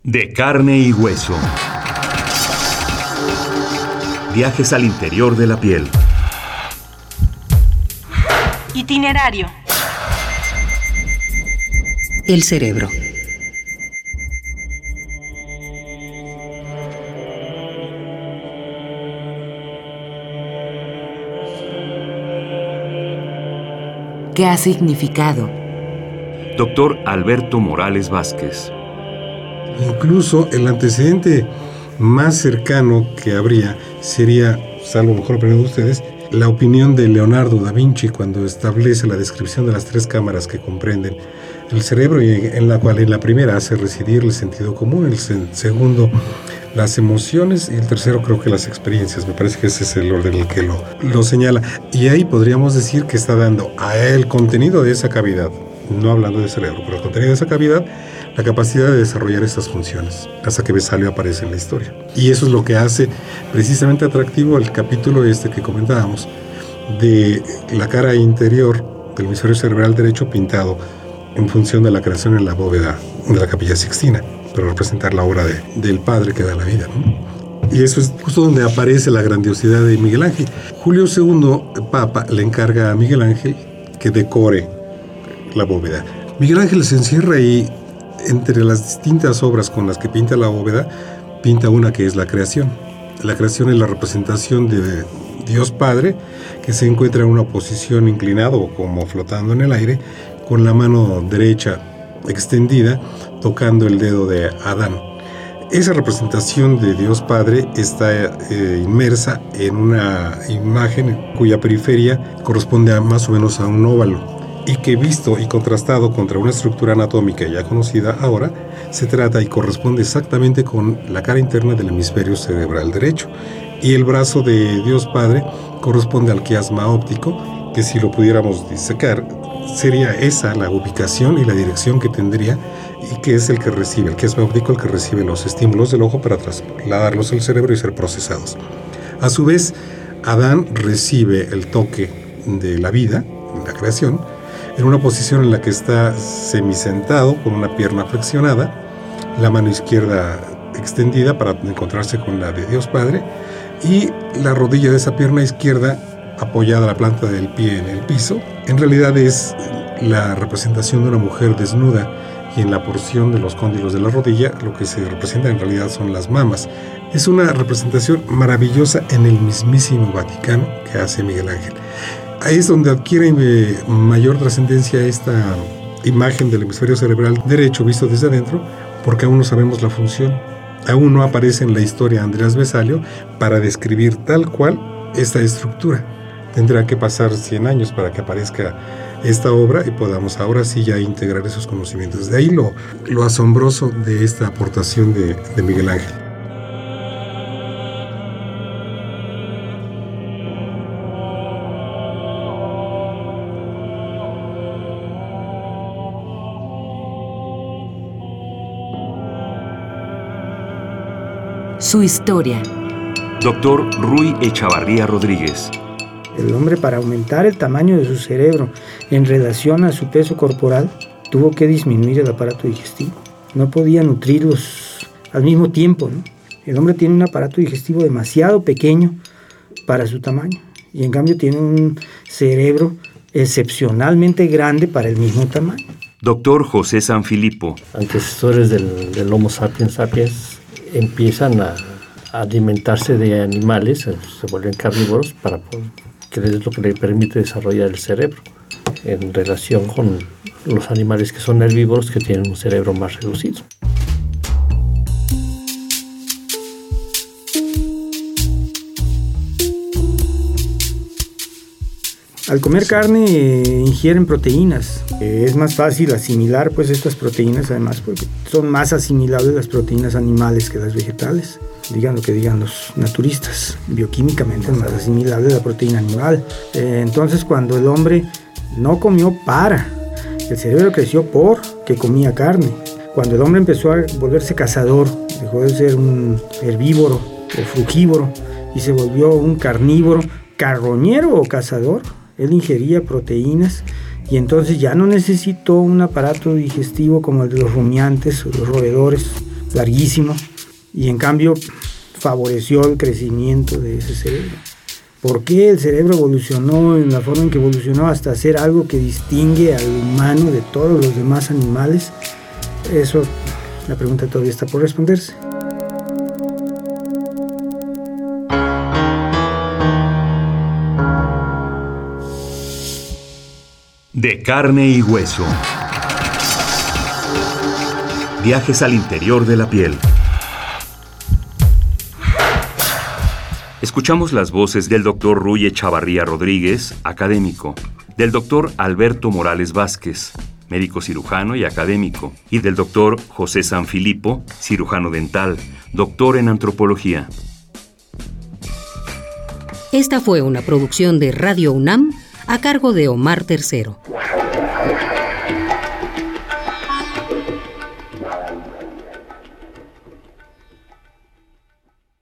De carne y hueso. Viajes al interior de la piel. Itinerario. El cerebro. ¿Qué ha significado? Doctor Alberto Morales Vázquez. Incluso el antecedente más cercano que habría sería, salvo mejor opinión de ustedes, la opinión de Leonardo da Vinci cuando establece la descripción de las 3 cámaras que comprenden el cerebro, y en la cual en la primera hace residir el sentido común, el segundo las emociones y el tercero creo que las experiencias. Me parece que ese es el orden en el que lo señala, y ahí podríamos decir que está dando a el contenido de esa cavidad, no hablando de cerebro, pero el contenido de esa cavidad, la capacidad de desarrollar estas funciones, hasta que Vesalio aparece en la historia. Y eso es lo que hace precisamente atractivo el capítulo que comentábamos, de la cara interior del hemisferio cerebral derecho pintado en función de la creación en la bóveda de la Capilla Sixtina, para representar la obra del Padre que da la vida, ¿no? Y eso es justo donde aparece la grandiosidad de Miguel Ángel. Julio II, Papa, le encarga a Miguel Ángel que decore la bóveda. Miguel Ángel se encierra ahí. Entre las distintas obras con las que pinta la bóveda, pinta una que es la creación. La creación es la representación de Dios Padre, que se encuentra en una posición inclinado o como flotando en el aire, con la mano derecha extendida, tocando el dedo de Adán. Esa representación de Dios Padre está inmersa en una imagen cuya periferia corresponde más o menos a un óvalo, y que visto y contrastado contra una estructura anatómica ya conocida ahora, se trata y corresponde exactamente con la cara interna del hemisferio cerebral derecho. Y el brazo de Dios Padre corresponde al quiasma óptico, que si lo pudiéramos disecar, sería esa la ubicación y la dirección que tendría, y que es el que recibe, el quiasma óptico, el que recibe los estímulos del ojo para trasladarlos al cerebro y ser procesados. A su vez, Adán recibe el toque de la vida, la creación, en una posición en la que está semisentado con una pierna flexionada, la mano izquierda extendida para encontrarse con la de Dios Padre, y la rodilla de esa pierna izquierda apoyada a la planta del pie en el piso. En realidad es la representación de una mujer desnuda, y en la porción de los cóndilos de la rodilla lo que se representa en realidad son las mamas. Es una representación maravillosa en el mismísimo Vaticano que hace Miguel Ángel. Ahí es donde adquiere mayor trascendencia esta imagen del hemisferio cerebral derecho visto desde adentro, porque aún no sabemos la función. Aún no aparece en la historia Andreas Vesalio para describir tal cual esta estructura. Tendrá que pasar 100 años para que aparezca esta obra y podamos ahora sí ya integrar esos conocimientos. De ahí lo asombroso de esta aportación de Miguel Ángel. Su historia. Doctor Rui Echavarría Rodríguez. El hombre, para aumentar el tamaño de su cerebro en relación a su peso corporal, tuvo que disminuir el aparato digestivo. No podía nutrirlos al mismo tiempo, ¿no? El hombre tiene un aparato digestivo demasiado pequeño para su tamaño, y en cambio tiene un cerebro excepcionalmente grande para el mismo tamaño. Doctor José Sanfilippo. Antecesores del Homo sapiens sapiens empiezan a alimentarse de animales, se vuelven carnívoros, que es lo que le permite desarrollar el cerebro, en relación con los animales que son herbívoros, que tienen un cerebro más reducido. Al comer carne ingieren proteínas. Es más fácil asimilar pues estas proteínas, además porque son más asimilables las proteínas animales que las vegetales. Digan lo que digan los naturistas, bioquímicamente es más asimilable la proteína animal. Entonces, cuando el hombre no comió el cerebro creció porque comía carne. Cuando el hombre empezó a volverse cazador, dejó de ser un herbívoro o frugívoro y se volvió un carnívoro, carroñero o cazador, él ingería proteínas y entonces ya no necesitó un aparato digestivo como el de los rumiantes o los roedores, larguísimo, y en cambio favoreció el crecimiento de ese cerebro. ¿Por qué el cerebro evolucionó en la forma en que evolucionó hasta ser algo que distingue al humano de todos los demás animales? Eso, la pregunta todavía está por responderse. De carne y hueso. Viajes al interior de la piel. Escuchamos las voces del Dr. Ruy Echavarría Rodríguez, académico, del Dr. Alberto Morales Vázquez, médico cirujano y académico, y del Dr. José Sanfilippo, cirujano dental, doctor en antropología. Esta fue una producción de Radio UNAM a cargo de Omar Tercero.